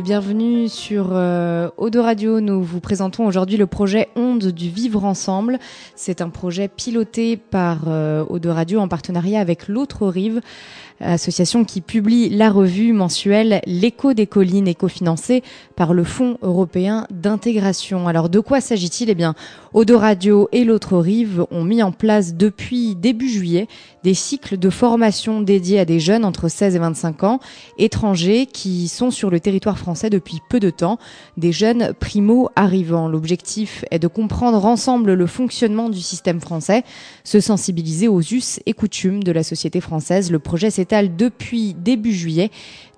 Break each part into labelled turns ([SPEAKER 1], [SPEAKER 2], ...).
[SPEAKER 1] bienvenue sur Odo Radio. Nous vous présentons aujourd'hui le projet Ondes du Vivre Ensemble. C'est un projet piloté par Odo Radio en partenariat avec l'Autre Rive, association qui publie la revue mensuelle L'écho des collines, éco-financée par le Fonds européen d'intégration. Alors de quoi s'agit-il ? Eh bien, Odo Radio et l'Autre Rive ont mis en place depuis début juillet des cycles de formation dédiés à des jeunes entre 16 et 25 ans, étrangers qui sont sur le territoire français depuis peu de temps, des jeunes primo-arrivants. L'objectif est de comprendre ensemble le fonctionnement du système français, se sensibiliser aux us et coutumes de la société française. Le projet s'étale depuis début juillet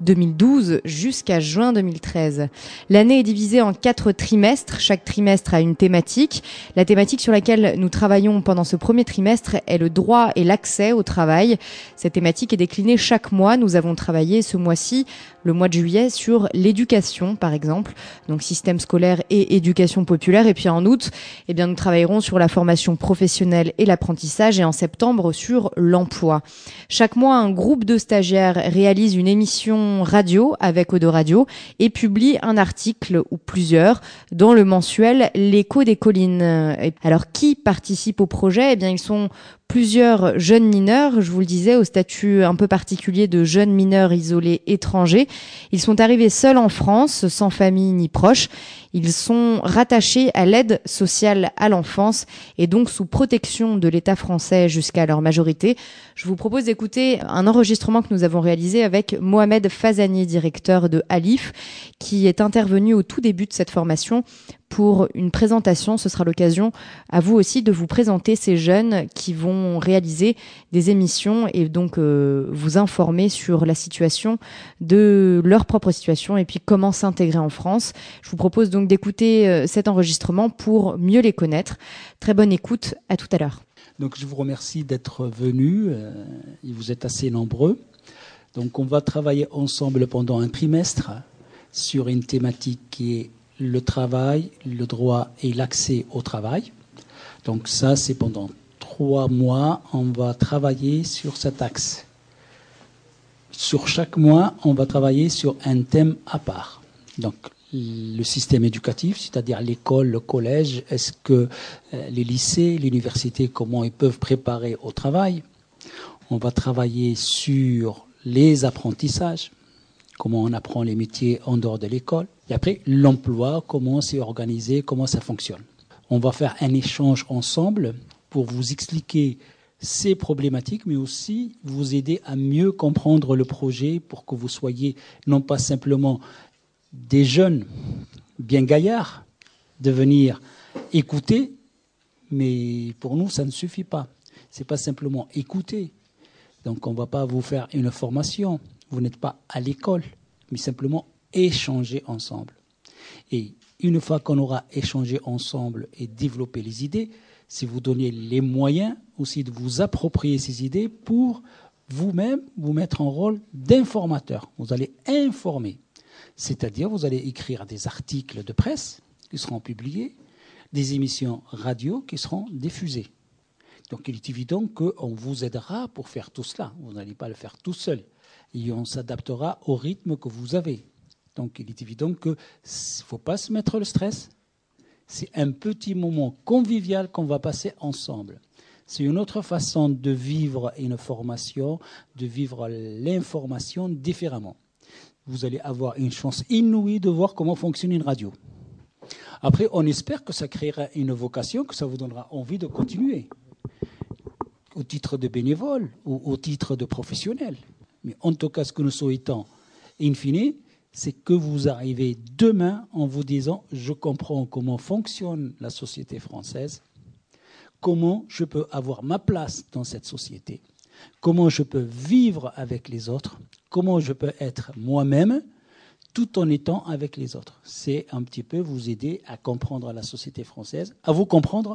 [SPEAKER 1] 2012 jusqu'à juin 2013. L'année est divisée en 4 trimestres. Chaque trimestre a une thématique. La thématique sur laquelle nous travaillons pendant ce premier trimestre est le droit et l'accès au travail. Cette thématique est déclinée chaque mois. Nous avons travaillé ce mois-ci, le mois de juillet, sur l'éducation, par exemple, donc système scolaire et éducation populaire. Et puis en août, nous travaillerons sur la formation professionnelle et l'apprentissage, et en septembre sur l'emploi. Chaque mois, un groupe de stagiaires réalise une émission radio avec Odo Radio et publie un article ou plusieurs dans le mensuel L'écho des collines. Alors, qui participe au projet ? Ils sont plusieurs jeunes mineurs, je vous le disais, au statut un peu particulier de jeunes mineurs isolés étrangers. Ils sont arrivés seuls en France, sans famille ni proches. Ils sont rattachés à l'aide sociale à l'enfance et donc sous protection de l'État français jusqu'à leur majorité. Je vous propose d'écouter un enregistrement que nous avons réalisé avec Mohamed Fazani, directeur de Alif, qui est intervenu au tout début de cette formation pour une présentation. Ce sera l'occasion à vous aussi de vous présenter ces jeunes qui vont réaliser des émissions et donc vous informer sur la situation de leur propre situation et puis comment s'intégrer en France. Je vous propose donc d'écouter cet enregistrement pour mieux les connaître. Très bonne écoute, à tout à l'heure.
[SPEAKER 2] Donc je vous remercie d'être venus, vous êtes assez nombreux. Donc on va travailler ensemble pendant un trimestre sur une thématique qui est le travail, le droit et l'accès au travail. Donc ça, c'est pendant 3 mois, on va travailler sur cet axe. Sur chaque mois, on va travailler sur un thème à part. Donc le système éducatif, c'est-à-dire l'école, le collège, est-ce que les lycées, l'université, comment ils peuvent préparer au travail. On va travailler sur les apprentissages, comment on apprend les métiers en dehors de l'école. Et après, l'emploi, comment c'est organisé, comment ça fonctionne. On va faire un échange ensemble pour vous expliquer ces problématiques, mais aussi vous aider à mieux comprendre le projet pour que vous soyez non pas simplement des jeunes bien gaillards de venir écouter, mais pour nous, ça ne suffit pas. Ce n'est pas simplement écouter. Donc, on ne va pas vous faire une formation. Vous n'êtes pas à l'école, mais simplement échanger ensemble. Et une fois qu'on aura échangé ensemble et développé les idées, c'est vous donner les moyens aussi de vous approprier ces idées pour vous-même vous mettre en rôle d'informateur. Vous allez informer, c'est-à-dire vous allez écrire des articles de presse qui seront publiés, des émissions radio qui seront diffusées. Donc il est évident qu'on vous aidera pour faire tout cela. Vous n'allez pas le faire tout seul. Et on s'adaptera au rythme que vous avez. Donc il est évident qu'il ne faut pas se mettre le stress. C'est un petit moment convivial qu'on va passer ensemble. C'est une autre façon de vivre une formation, de vivre l'information différemment. Vous allez avoir une chance inouïe de voir comment fonctionne une radio. Après, on espère que ça créera une vocation, que ça vous donnera envie de continuer, au titre de bénévole ou au titre de professionnel. Mais en tout cas, ce que nous souhaitons, in fine, c'est que vous arrivez demain en vous disant « Je comprends comment fonctionne la société française, comment je peux avoir ma place dans cette société, comment je peux vivre avec les autres, comment je peux être moi-même tout en étant avec les autres. » C'est un petit peu vous aider à comprendre la société française, à vous comprendre.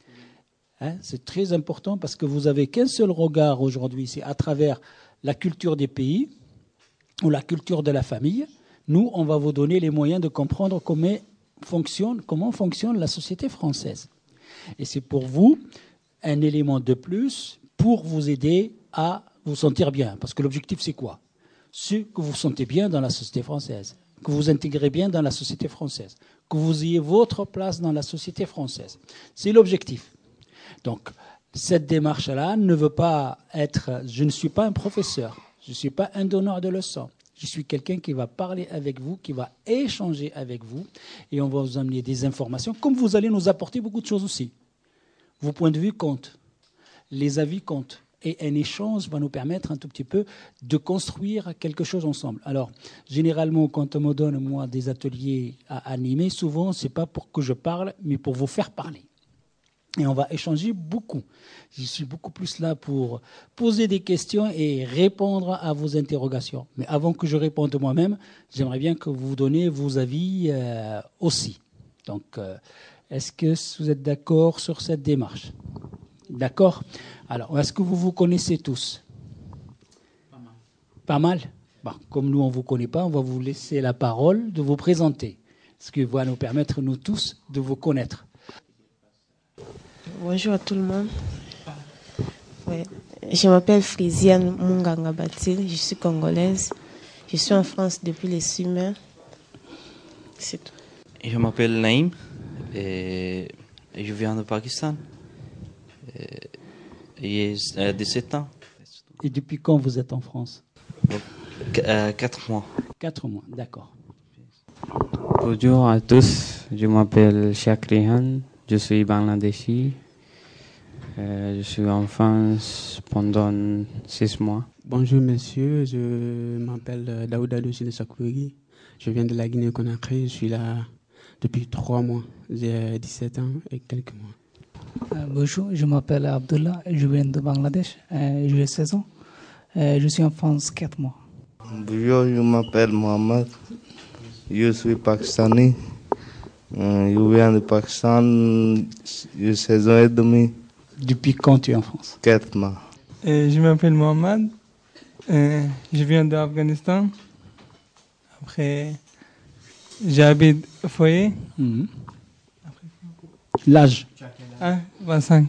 [SPEAKER 2] C'est très important parce que vous n'avez qu'un seul regard aujourd'hui, c'est à travers la culture des pays ou la culture de la famille. Nous, on va vous donner les moyens de comprendre comment fonctionne la société française. Et c'est pour vous un élément de plus pour vous aider à vous sentir bien. Parce que l'objectif, c'est quoi ? C'est que vous vous sentez bien dans la société française. que vous intégrez bien dans la société française, que vous ayez votre place dans la société française. C'est l'objectif. Donc, cette démarche-là ne veut pas être... Je ne suis pas un professeur, je ne suis pas un donneur de leçons. Je suis quelqu'un qui va parler avec vous, qui va échanger avec vous, et on va vous amener des informations, comme vous allez nous apporter beaucoup de choses aussi. Vos points de vue comptent, les avis comptent, et un échange va nous permettre un tout petit peu de construire quelque chose ensemble. Alors, généralement, quand on me donne, moi, des ateliers à animer, souvent, ce n'est pas pour que je parle, mais pour vous faire parler. Et on va échanger beaucoup. Je suis beaucoup plus là pour poser des questions et répondre à vos interrogations. Mais avant que je réponde moi-même, j'aimerais bien que vous donniez vos avis aussi. Donc, est-ce que vous êtes d'accord sur cette démarche? D'accord? Alors, est-ce que vous vous connaissez tous? Pas mal. Pas mal? Bon, comme nous, on ne vous connaît pas, on va vous laisser la parole de vous présenter. Ce qui va nous permettre, nous tous, de vous connaître.
[SPEAKER 3] Bonjour à tout le monde. Ouais. Je m'appelle Frisiane Munganga Batil, je suis congolaise. Je suis en France depuis les 6 mai. C'est tout.
[SPEAKER 4] Je m'appelle Naïm et je viens de Pakistan. J'ai 17 ans.
[SPEAKER 2] Et depuis quand vous êtes en France?
[SPEAKER 4] 4 mois.
[SPEAKER 2] 4 mois, d'accord.
[SPEAKER 5] Bonjour à tous, je m'appelle Shakrihan, je suis bangladeshi. Je suis en France pendant 6 mois.
[SPEAKER 6] Bonjour monsieur, je m'appelle Daouda Dosile Sakouri. Je viens de la Guinée-Conakry, je suis là depuis 3 mois. J'ai 17 ans et quelques mois.
[SPEAKER 7] Bonjour, je m'appelle Abdullah, je viens de Bangladesh, j'ai 16 ans. Je suis en France 4 mois.
[SPEAKER 8] Bonjour, je m'appelle Mohamed, je suis pakistanais. Je viens de Pakistan, j'ai 16 ans et demi.
[SPEAKER 2] Depuis quand tu es en France?
[SPEAKER 8] 4 mois.
[SPEAKER 9] Je m'appelle Mohamed, je viens d'Afghanistan. Après, j'habite au foyer.
[SPEAKER 2] Mmh. L'âge?
[SPEAKER 9] 25.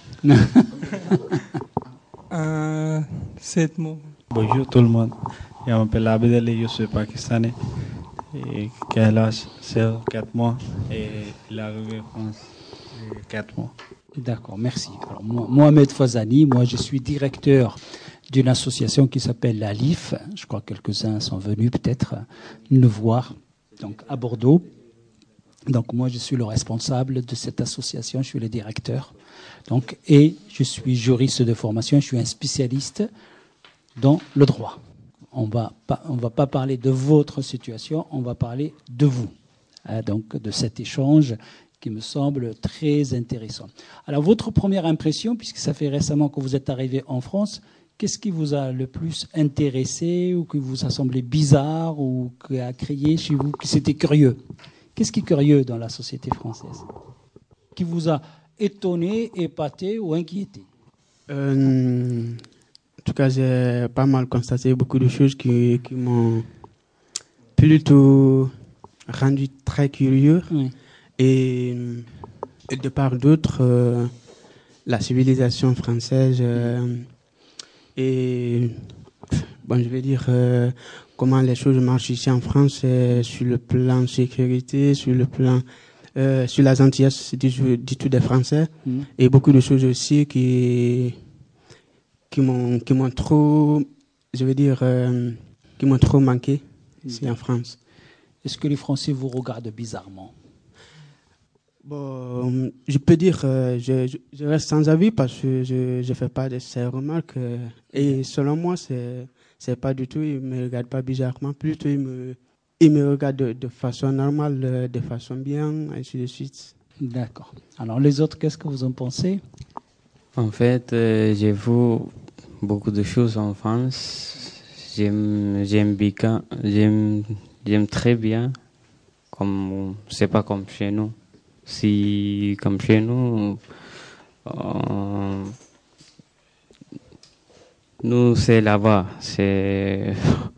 [SPEAKER 9] 7 mois.
[SPEAKER 10] Bonjour tout le monde, je m'appelle Abid Ali, je suis pakistanais. Et quel âge? C'est 4 mois et il est arrivé en France 4 mois.
[SPEAKER 2] D'accord, merci. Alors, Mohamed Fazani, moi je suis directeur d'une association qui s'appelle la LIF. Je crois que quelques-uns sont venus peut-être nous voir, donc à Bordeaux. Donc moi je suis le responsable de cette association, je suis le directeur. Donc, et je suis juriste de formation, je suis un spécialiste dans le droit. On va pas parler de votre situation, on va parler de vous. Donc de cet échange qui me semble très intéressant. Alors, votre première impression, puisque ça fait récemment que vous êtes arrivé en France, qu'est-ce qui vous a le plus intéressé ou qui vous a semblé bizarre ou qui a crié chez vous que c'était curieux? Qu'est-ce qui est curieux dans la société française? Qui vous a étonné, épaté ou inquiété?
[SPEAKER 6] En tout cas, j'ai pas mal constaté beaucoup de choses qui m'ont plutôt rendu très curieux. Oui. Et de part d'autre, la civilisation française et bon, je vais dire comment les choses marchent ici en France sur le plan sécurité, sur le plan sur la gentillesse du tout des Français et beaucoup de choses aussi qui m'ont trop, je veux dire, qui m'ont trop manqué ici en France.
[SPEAKER 2] Est-ce que les Français vous regardent bizarrement?
[SPEAKER 6] Bon, je peux dire, je reste sans avis parce que je fais pas de ces remarques. Et selon moi, c'est pas du tout, ils me regardent pas bizarrement, plutôt ils me regardent de façon normale, de façon bien, ainsi de suite.
[SPEAKER 2] D'accord. Alors les autres, qu'est-ce que vous en pensez?
[SPEAKER 5] En fait, j'ai vu beaucoup de choses en France. J'aime très bien, comme c'est pas comme chez nous. Si, comme chez nous, nous c'est là-bas. Je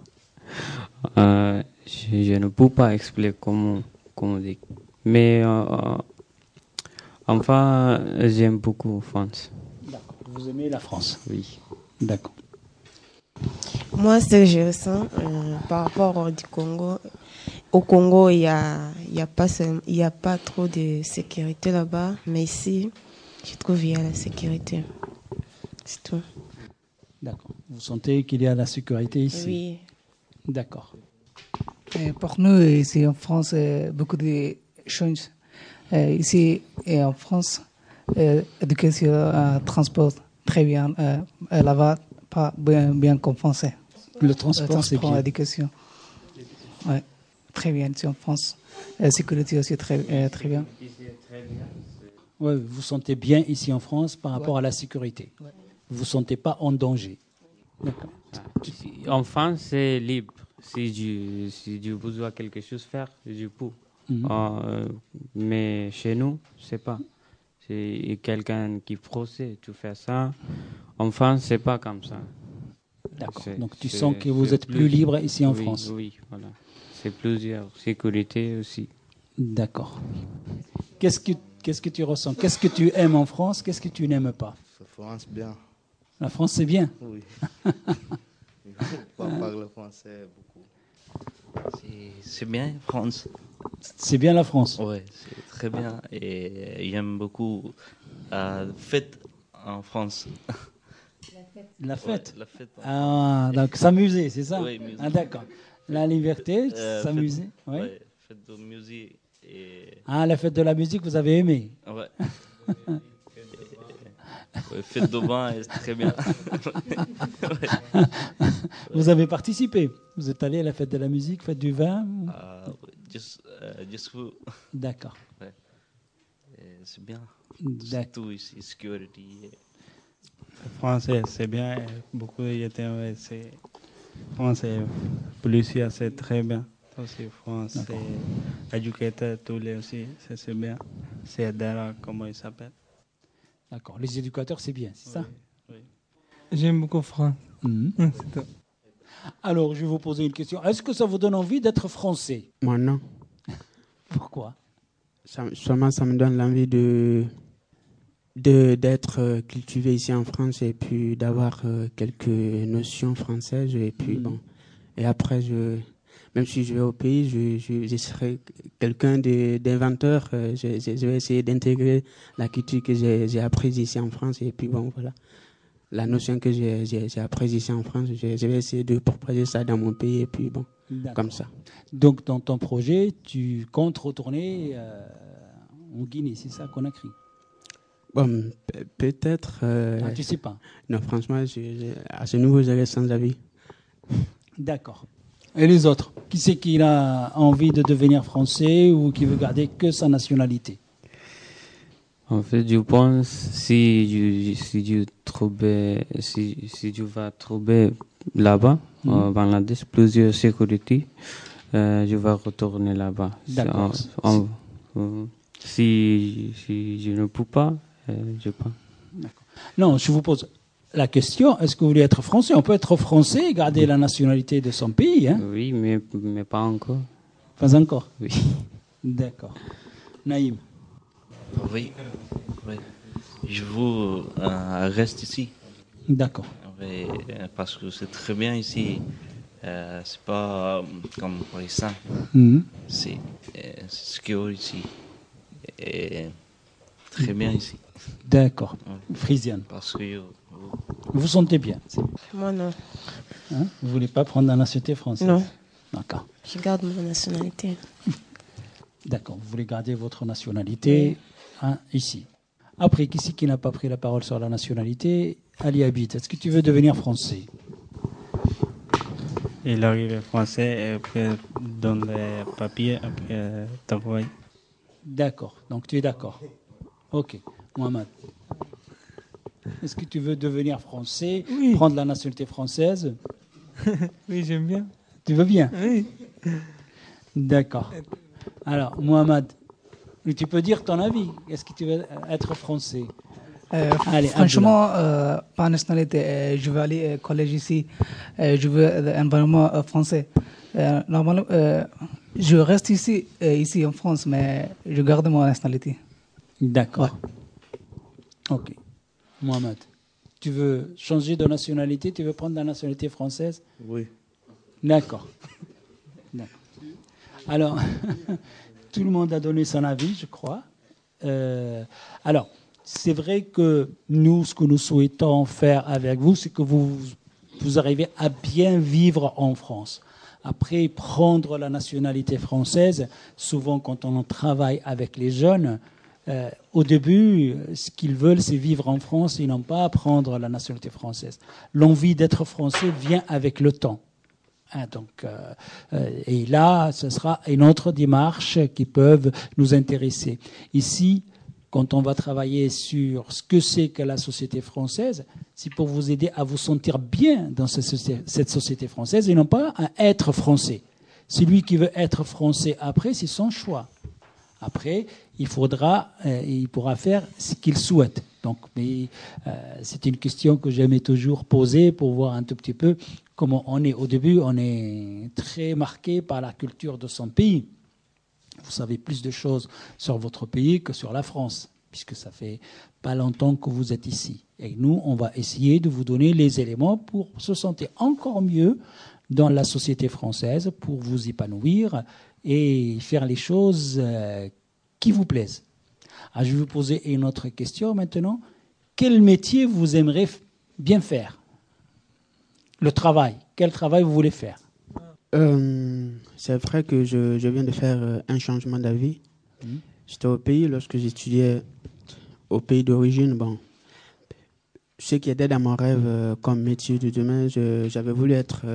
[SPEAKER 5] ne peux pas expliquer comment dire. Mais enfin, j'aime beaucoup France.
[SPEAKER 2] D'accord. Vous aimez la France?
[SPEAKER 5] Oui.
[SPEAKER 2] D'accord.
[SPEAKER 3] Moi, ce que je ressens par rapport au du Congo au Congo, il y a pas trop de sécurité là-bas, mais ici, je trouve qu'il y a la sécurité. C'est tout.
[SPEAKER 2] D'accord. Vous sentez qu'il y a la sécurité ici?
[SPEAKER 3] Oui.
[SPEAKER 2] D'accord.
[SPEAKER 7] Pour nous, ici en France, beaucoup de choses. Ici et en France, éducation, transport, très bien. Là-bas, pas bien compensé.
[SPEAKER 2] Le transport, c'est bien.
[SPEAKER 7] Éducation. Ouais, très bien ici en France. Sécurité aussi très bien.
[SPEAKER 2] Ouais, vous sentez bien ici en France par rapport à la sécurité. Ouais. Vous ne vous sentez pas en danger. D'accord.
[SPEAKER 5] En France, c'est libre. Si je besoin de quelque chose à faire, je peux. Mais chez nous, c'est pas. C'est quelqu'un qui procède, tu fais ça. En France, c'est pas comme ça.
[SPEAKER 2] D'accord. Donc tu sens que vous êtes plus libre ici en France.
[SPEAKER 5] Oui, voilà. C'est plusieurs sécurités aussi.
[SPEAKER 2] D'accord. Qu'est-ce que tu ressens? Qu'est-ce que tu aimes en France? Qu'est-ce que tu n'aimes pas?
[SPEAKER 8] La France, bien.
[SPEAKER 2] La France, c'est bien?
[SPEAKER 8] Oui. Il ne faut pas parler français beaucoup.
[SPEAKER 4] C'est bien, France.
[SPEAKER 2] C'est bien la France?
[SPEAKER 4] Oui, c'est très bien. Et j'aime beaucoup la fête en France.
[SPEAKER 2] La fête?
[SPEAKER 4] Ouais, la fête.
[SPEAKER 2] Ah, donc s'amuser, c'est ça?
[SPEAKER 4] Oui, musique.
[SPEAKER 2] Ah, d'accord. La liberté, s'amuser.
[SPEAKER 4] Oui,
[SPEAKER 2] ouais.
[SPEAKER 4] Fête de musique. Et...
[SPEAKER 2] Ah, la fête de la musique, vous avez aimé?
[SPEAKER 4] Ouais. Fête de vin, c'est très bien.
[SPEAKER 2] Ouais. Vous avez participé? Vous êtes allé à la fête de la musique, fête du vin?
[SPEAKER 4] Juste vous.
[SPEAKER 2] D'accord.
[SPEAKER 4] Ouais. C'est bien.
[SPEAKER 2] D'accord.
[SPEAKER 4] Tout ici, sécurité.
[SPEAKER 10] Français, c'est bien. Beaucoup d'été, c'est français. Policier, c'est très bien. Aussi, français, éducateur, tous les aussi, c'est bien. C'est Dara, comment il s'appelle?
[SPEAKER 2] D'accord. Les éducateurs, c'est bien, c'est ça?
[SPEAKER 10] Oui.
[SPEAKER 9] J'aime beaucoup France. C'est tout.
[SPEAKER 2] Alors, je vais vous poser une question. Est-ce que ça vous donne envie d'être français?
[SPEAKER 6] Moi, non.
[SPEAKER 2] Pourquoi?
[SPEAKER 6] Seulement, ça me donne l'envie d'être cultivé ici en France et puis d'avoir quelques notions françaises. Et puis, bon. Et après, même si je vais au pays, je serai quelqu'un d'inventeur. Je vais essayer d'intégrer la culture que j'ai apprise ici en France. Et puis, bon, voilà. La notion que j'ai apprise ici en France, je vais essayer de propager ça dans mon pays. Et puis, bon, comme ça.
[SPEAKER 2] Donc, dans ton projet, tu comptes retourner en Guinée, c'est ça, Conakry?
[SPEAKER 6] Bon, peut-être.
[SPEAKER 2] Tu sais pas?
[SPEAKER 6] Non, franchement, à ce niveau, j'allais sans avis.
[SPEAKER 2] D'accord. Et les autres? Qui c'est qui a envie de devenir français ou qui veut garder que sa nationalité?
[SPEAKER 5] En fait, je pense si tu vas trouver là-bas, au Bangladesh, plusieurs sécurités, je vais retourner là-bas.
[SPEAKER 2] D'accord.
[SPEAKER 5] Si je ne peux pas, je pas.
[SPEAKER 2] D'accord. Non, je vous pose la question, est-ce que vous voulez être français? On peut être français et garder la nationalité de son pays, hein?
[SPEAKER 5] Oui, mais pas encore.
[SPEAKER 2] Pas encore?
[SPEAKER 5] Oui.
[SPEAKER 2] D'accord. Naïm?
[SPEAKER 4] Oui. Je veux rester ici.
[SPEAKER 2] D'accord.
[SPEAKER 4] Oui, parce que c'est très bien ici. C'est pas comme par exemple. C'est secure ici. Et très bien ici.
[SPEAKER 2] D'accord. Frisiane?
[SPEAKER 4] Parce que
[SPEAKER 2] vous vous sentez bien?
[SPEAKER 3] Moi, non.
[SPEAKER 2] Hein? Vous ne voulez pas prendre la nationalité française?
[SPEAKER 3] Non.
[SPEAKER 2] D'accord.
[SPEAKER 3] Je garde mon nationalité.
[SPEAKER 2] D'accord. Vous voulez garder votre nationalité ici. Après, qui c'est qui n'a pas pris la parole sur la nationalité? Ali Habib, est-ce que tu veux devenir français?
[SPEAKER 10] Il arrive français et après donne les papiers, après travail.
[SPEAKER 2] D'accord. Donc tu es d'accord. Ok. Mohamed, est-ce que tu veux devenir français, prendre la nationalité française?
[SPEAKER 9] Oui, j'aime bien.
[SPEAKER 2] Tu veux bien?
[SPEAKER 9] Oui.
[SPEAKER 2] D'accord. Alors, Mohamed, tu peux dire ton avis. Est-ce que tu veux être français?
[SPEAKER 7] Allez, franchement, pas nationalité. Je veux aller au collège ici. Je veux un environnement français. Normalement, je reste ici en France, mais je garde mon nationalité.
[SPEAKER 2] D'accord. Ok. Mohamed, tu veux changer de nationalité? Tu veux prendre la nationalité française?
[SPEAKER 8] Oui.
[SPEAKER 2] D'accord. Alors, tout le monde a donné son avis, je crois. Alors, c'est vrai que nous, ce que nous souhaitons faire avec vous, c'est que vous arrivez à bien vivre en France. Après, prendre la nationalité française, souvent quand on travaille avec les jeunes, au début, ce qu'ils veulent, c'est vivre en France, ils n'ont pas à prendre la nationalité française. L'envie d'être français vient avec le temps. Et là, ce sera une autre démarche qui peut nous intéresser. Ici, quand on va travailler sur ce que c'est que la société française, c'est pour vous aider à vous sentir bien dans cette société française et non pas à être français. Celui qui veut être français après, c'est son choix. Après, il pourra faire ce qu'il souhaite. Donc, c'est une question que j'aimais toujours poser pour voir un tout petit peu comment on est. Au début, on est très marqué par la culture de son pays. Vous savez plus de choses sur votre pays que sur la France, puisque ça fait pas longtemps que vous êtes ici. Et nous, on va essayer de vous donner les éléments pour se sentir encore mieux dans la société française, pour vous épanouir et faire les choses qui vous plaisent. Alors, je vais vous poser une autre question maintenant. Quel métier vous aimeriez bien faire? Le travail. Quel travail vous voulez faire?
[SPEAKER 6] C'est vrai que je viens de faire un changement d'avis. J'étais au pays, lorsque j'étudiais au pays d'origine, bon, ce qui était dans mon rêve comme métier de demain, j'avais voulu être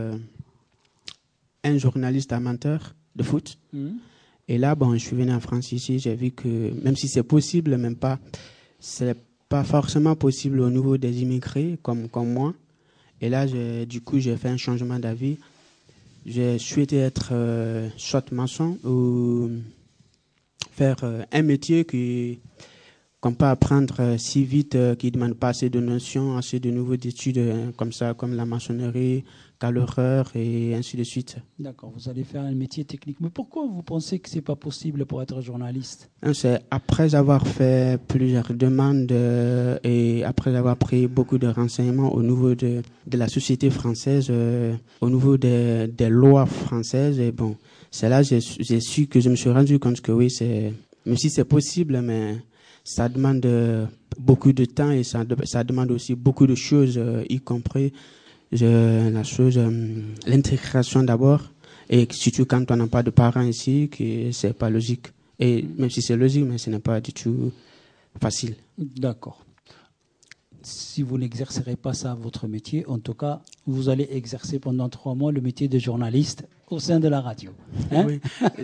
[SPEAKER 6] un journaliste amateur de foot. Et là, bon, je suis venu en France ici, j'ai vu que même si c'est possible, même pas, c'est pas forcément possible au niveau des immigrés comme moi. Et là, du coup, j'ai fait un changement d'avis. J'ai souhaité être soit maçon ou faire un métier qu'on peut apprendre si vite, qui ne demande pas assez de notions, assez de nouveaux études comme ça, comme la maçonnerie, caloreur et ainsi de suite.
[SPEAKER 2] D'accord, vous allez faire un métier technique. Mais pourquoi vous pensez que ce n'est pas possible pour être journaliste?
[SPEAKER 6] C'est après avoir fait plusieurs demandes et après avoir pris beaucoup de renseignements au niveau de la société française, au niveau des lois françaises. Et bon, c'est là que j'ai su que je me suis rendu compte que oui, même si c'est possible, mais ça demande beaucoup de temps et ça demande aussi beaucoup de choses, y compris l'intégration d'abord, et surtout quand on n'a pas de parents ici, que c'est pas logique. Et même si c'est logique, mais ce n'est pas du tout facile.
[SPEAKER 2] D'accord. Si vous n'exercerez pas ça, votre métier, en tout cas, vous allez exercer pendant 3 mois le métier de journaliste au sein de la radio. Hein? Oui.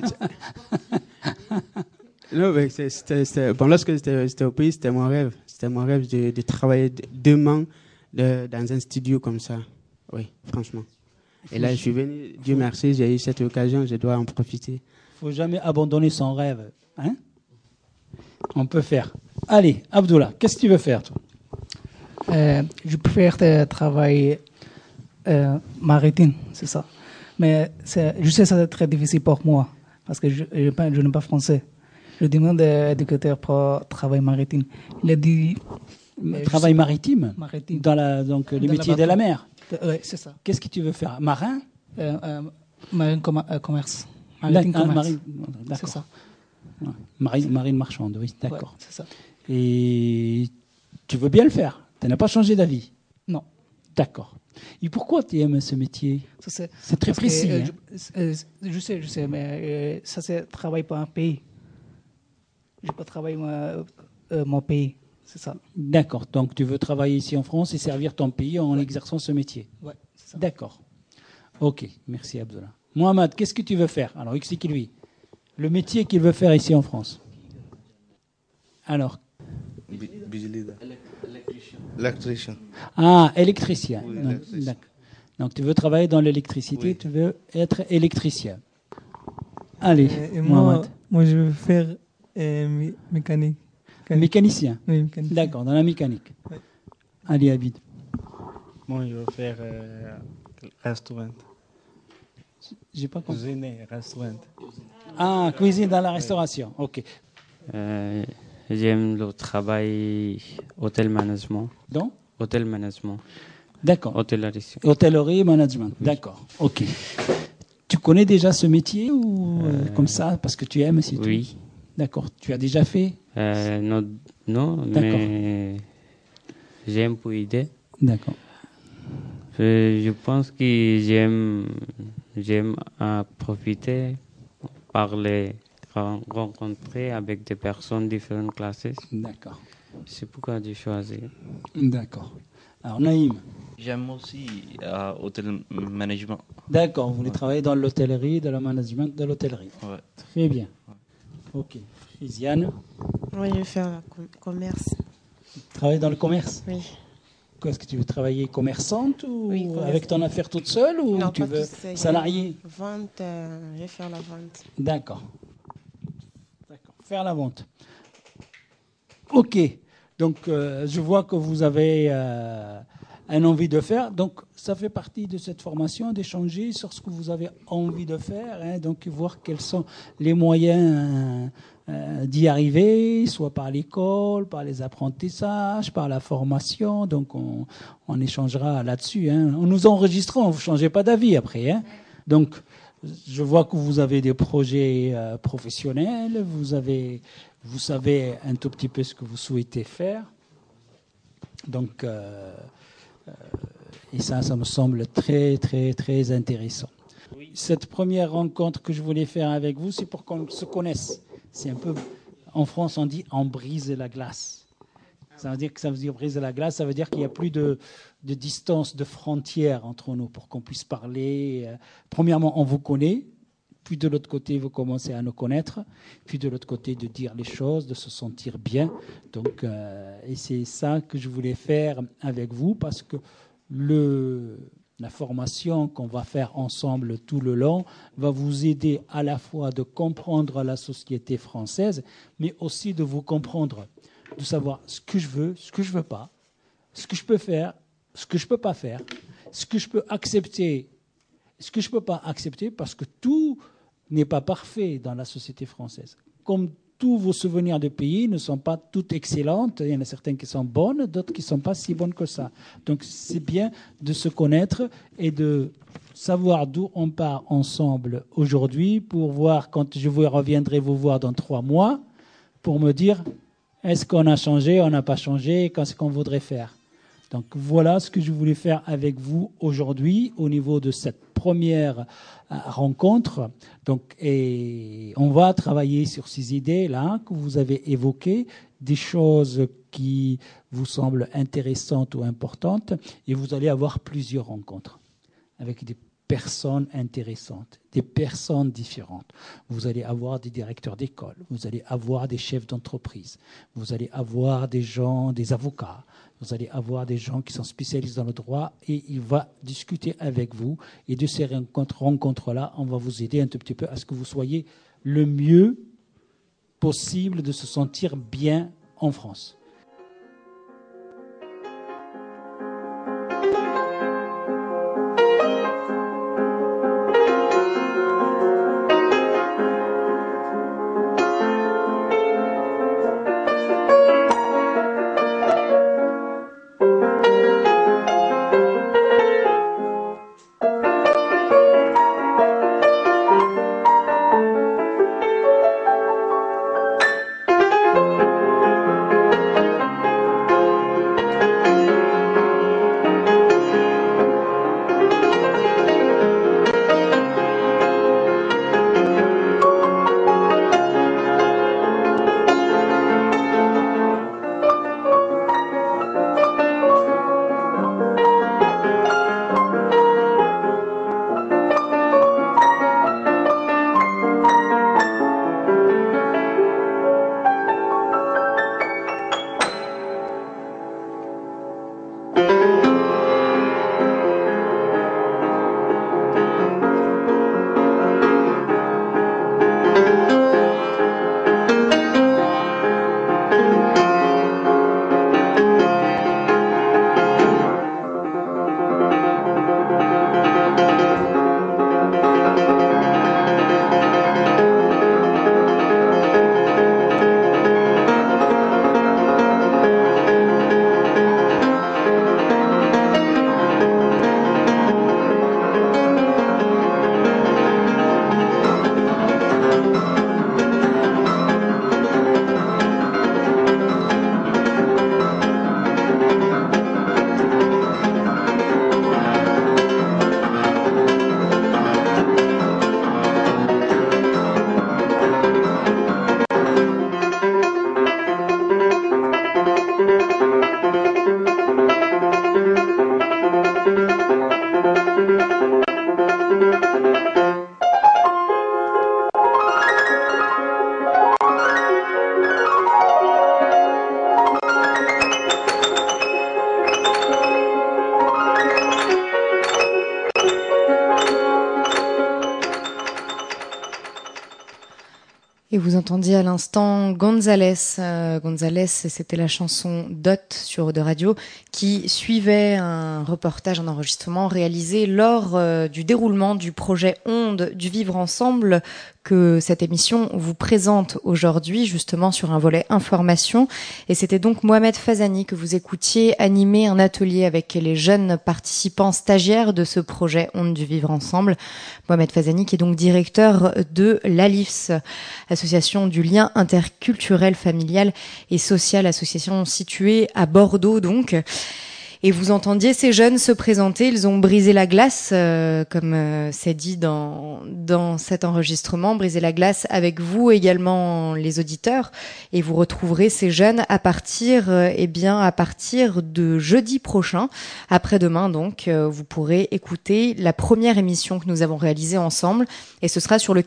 [SPEAKER 6] Non, mais bon, lorsque j'étais au pays, c'était mon rêve. C'était mon rêve de travailler demain dans un studio comme ça. Oui, franchement. Et là, je suis venu, Dieu merci, j'ai eu cette occasion, je dois en profiter.
[SPEAKER 2] Il ne faut jamais abandonner son rêve. Hein? On peut faire. Allez, Abdullah, qu'est-ce que tu veux faire, toi?
[SPEAKER 7] Je préfère travailler maritime, c'est ça. Mais je sais que c'est très difficile pour moi, parce que je n'ai pas français. Je demande à l'éducateur pour travail maritime. Il a dit...
[SPEAKER 2] Travail maritime?
[SPEAKER 7] Maritime.
[SPEAKER 2] Donc, les métiers de la mer?
[SPEAKER 7] Oui, c'est ça.
[SPEAKER 2] Qu'est-ce que tu veux faire? Marin?
[SPEAKER 7] Marine commerce. Maritime commerce.
[SPEAKER 2] D'accord.
[SPEAKER 7] C'est ça.
[SPEAKER 2] Marine marchande, oui, d'accord.
[SPEAKER 7] Ouais, c'est ça.
[SPEAKER 2] Et tu veux bien le faire? Tu n'as pas changé d'avis?
[SPEAKER 7] Non.
[SPEAKER 2] D'accord. Et pourquoi tu aimes ce métier? C'est très précis.
[SPEAKER 7] Je sais, mais ça c'est travail pour un pays. Je peux travailler mon pays, c'est ça.
[SPEAKER 2] D'accord. Donc tu veux travailler ici en France et servir ton pays en exerçant ce métier?
[SPEAKER 7] Oui, c'est ça.
[SPEAKER 2] D'accord. Ok, merci Abdullah. Mohamed, qu'est-ce que tu veux faire? Alors explique-lui le métier qu'il veut faire ici en France. Alors.
[SPEAKER 8] Électricien.
[SPEAKER 2] Ah, électricien.
[SPEAKER 8] Oui,
[SPEAKER 2] donc tu veux travailler dans l'électricité, oui. Tu veux être électricien. Allez, Mohamed.
[SPEAKER 9] Moi je veux faire mécanique.
[SPEAKER 2] Mécanicien.
[SPEAKER 9] Oui, mécanicien.
[SPEAKER 2] D'accord, dans la mécanique. Oui. Allez, Abid.
[SPEAKER 10] Moi je veux faire restaurant.
[SPEAKER 2] J'ai pas compris.
[SPEAKER 10] Cuisiner, restaurant.
[SPEAKER 2] Ah, cuisine dans la restauration. Ok.
[SPEAKER 5] J'aime le travail hôtel management.
[SPEAKER 2] Donc
[SPEAKER 5] hôtel management.
[SPEAKER 2] D'accord.
[SPEAKER 5] Hôtellerie.
[SPEAKER 2] Hôtellerie management. Oui. D'accord. Ok. Tu connais déjà ce métier ou comme ça, parce que tu aimes, c'est tout?
[SPEAKER 5] Oui.
[SPEAKER 2] D'accord. Tu as déjà fait?
[SPEAKER 5] Non, mais j'aime pour aider.
[SPEAKER 2] D'accord.
[SPEAKER 5] Je pense que j'aime profiter, parler, rencontrer avec des personnes de différentes classes.
[SPEAKER 2] D'accord.
[SPEAKER 5] C'est pourquoi j'ai choisi.
[SPEAKER 2] D'accord. Alors, Naïm?
[SPEAKER 4] J'aime aussi hôtel management.
[SPEAKER 2] D'accord, vous voulez travailler dans l'hôtellerie, dans le management de l'hôtellerie.
[SPEAKER 4] Ouais.
[SPEAKER 2] Très bien. Ok. Frisiane?
[SPEAKER 3] Moi, je vais faire le commerce.
[SPEAKER 2] Travailler dans le commerce?
[SPEAKER 3] Oui.
[SPEAKER 2] Est-ce que tu veux travailler commerçante ou
[SPEAKER 3] Oui,
[SPEAKER 2] avec ton affaire toute seule ou
[SPEAKER 3] non,
[SPEAKER 2] tu
[SPEAKER 3] pas
[SPEAKER 2] veux
[SPEAKER 3] toute seule.
[SPEAKER 2] salarié?
[SPEAKER 3] Vente, je vais faire la vente.
[SPEAKER 2] D'accord. Faire la vente. Ok. Donc, je vois que vous avez un envie de faire. Donc, ça fait partie de cette formation d'échanger sur ce que vous avez envie de faire. Hein, donc, voir quels sont les moyens d'y arriver, soit par l'école, par les apprentissages, par la formation. Donc, on échangera là-dessus. Hein. En nous enregistrant, vous ne changez pas d'avis après. Hein. Donc, je vois que vous avez des projets professionnels, vous savez un tout petit peu ce que vous souhaitez faire. Donc, et ça me semble très, très, très intéressant. Cette première rencontre que je voulais faire avec vous, c'est pour qu'on se connaisse. C'est un peu, en France, on dit on brise la glace. Ça veut dire briser la glace, ça veut dire qu'il n'y a plus de distance, de frontières entre nous pour qu'on puisse parler. Premièrement, on vous connaît. Puis de l'autre côté, vous commencez à nous connaître. Puis de l'autre côté, de dire les choses, de se sentir bien. Donc, et c'est ça que je voulais faire avec vous parce que la formation qu'on va faire ensemble tout le long va vous aider à la fois de comprendre la société française, mais aussi de vous comprendre, de savoir ce que je veux, ce que je veux pas, ce que je peux faire, ce que je peux pas faire, ce que je peux accepter, ce que je peux pas accepter, parce que tout n'est pas parfait dans la société française. Comme tous vos souvenirs de pays ne sont pas toutes excellentes, il y en a certaines qui sont bonnes, d'autres qui ne sont pas si bonnes que ça. Donc c'est bien de se connaître et de savoir d'où on part ensemble aujourd'hui pour voir, quand je vous reviendrai vous voir dans 3 mois, pour me dire est-ce qu'on a changé, on n'a pas changé, qu'est-ce qu'on voudrait faire. Donc voilà ce que je voulais faire avec vous aujourd'hui au niveau de cette première rencontre. Donc, et on va travailler sur ces idées-là que vous avez évoquées, des choses qui vous semblent intéressantes ou importantes, et vous allez avoir plusieurs rencontres avec des personnes intéressantes, des personnes différentes. Vous allez avoir des directeurs d'école, vous allez avoir des chefs d'entreprise, vous allez avoir des gens, des avocats, vous allez avoir des gens qui sont spécialistes dans le droit et il va discuter avec vous. Et de ces rencontres-là, on va vous aider un tout petit peu à ce que vous soyez le mieux possible de se sentir bien en France.
[SPEAKER 1] Et vous entendiez à l'instant González. González, c'était la chanson Dot sur Eau de Radio qui suivait un reportage, un enregistrement réalisé lors du déroulement du projet Onde du Vivre Ensemble que cette émission vous présente aujourd'hui, justement sur un volet information. Et c'était donc Mohamed Fazani que vous écoutiez animer un atelier avec les jeunes participants stagiaires de ce projet Onde du Vivre Ensemble. Mohamed Fazani qui est donc directeur de l'ALIFS, Association du lien interculturel, familial et social, association située à Bordeaux donc. Et vous entendiez ces jeunes se présenter, ils ont brisé la glace, comme c'est dit dans cet enregistrement, brisé la glace avec vous également les auditeurs. Et vous retrouverez ces jeunes à partir de jeudi prochain, après-demain donc, vous pourrez écouter la première émission que nous avons réalisée ensemble. Et ce sera sur le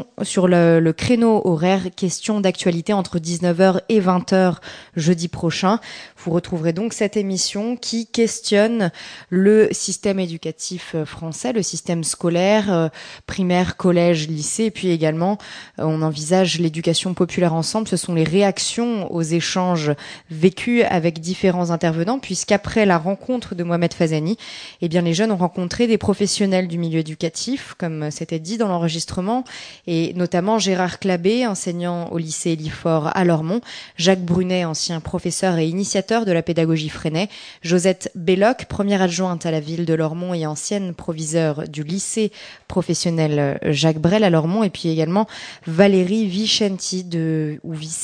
[SPEAKER 1] créneau horaire question d'actualité entre 19h et 20h jeudi prochain. Vous retrouverez donc cette émission qui questionne le système éducatif français, le système scolaire, primaire, collège, lycée, et puis également on envisage l'éducation populaire ensemble. Ce sont les réactions aux échanges vécus avec différents intervenants, puisqu'après la rencontre de Mohamed Fazani, eh bien les jeunes ont rencontré des professionnels du milieu éducatif, comme c'était dit dans l'enregistrement, et notamment Gérard Clabé, enseignant au lycée Elifort à Lormont, Jacques Brunet, ancien professeur et initiateur de la pédagogie Freinet, Josette Belloc, première adjointe à la ville de Lormont et ancienne proviseure du lycée professionnel Jacques Brel à Lormont, et puis également Valérie Vicenti de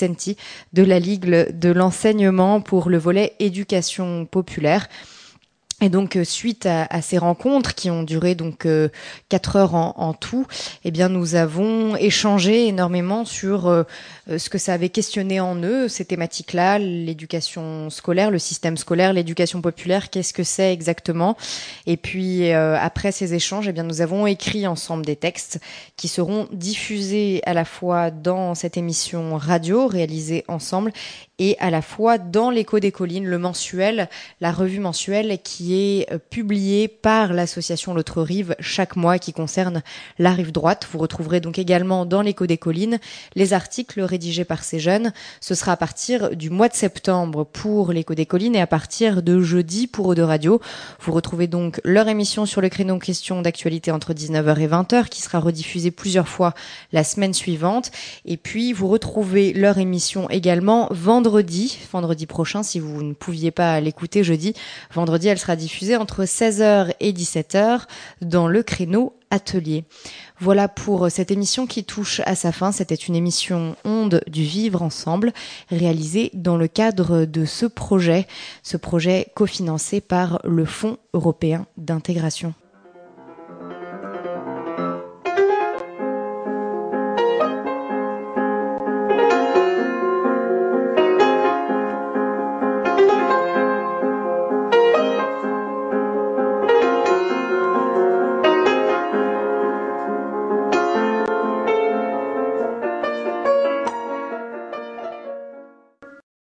[SPEAKER 1] la Ligue de l'enseignement pour le volet éducation populaire. Et donc, suite à ces rencontres qui ont duré donc 4 heures en tout, eh bien, nous avons échangé énormément sur ce que ça avait questionné en eux, ces thématiques-là, l'éducation scolaire, le système scolaire, l'éducation populaire, qu'est-ce que c'est exactement. Et puis, après ces échanges, eh bien, nous avons écrit ensemble des textes qui seront diffusés à la fois dans cette émission radio réalisée ensemble et à la fois dans l'Écho des Collines, le mensuel, la revue mensuelle qui est publiée par l'association L'Autre Rive chaque mois, qui concerne la rive droite. Vous retrouverez donc également dans l'Écho des Collines les articles rédigés par ces jeunes. Ce sera à partir du mois de septembre pour l'Écho des Collines et à partir de jeudi pour Eau de Radio. Vous retrouvez donc leur émission sur le créneau question d'actualité entre 19h et 20h qui sera rediffusée plusieurs fois la semaine suivante. Et puis vous retrouvez leur émission également vendredi prochain, si vous ne pouviez pas l'écouter jeudi. Vendredi, elle sera diffusée entre 16h et 17h dans le créneau atelier. Voilà pour cette émission qui touche à sa fin. C'était une émission Onde du Vivre Ensemble, réalisée dans le cadre de ce projet cofinancé par le Fonds européen d'intégration.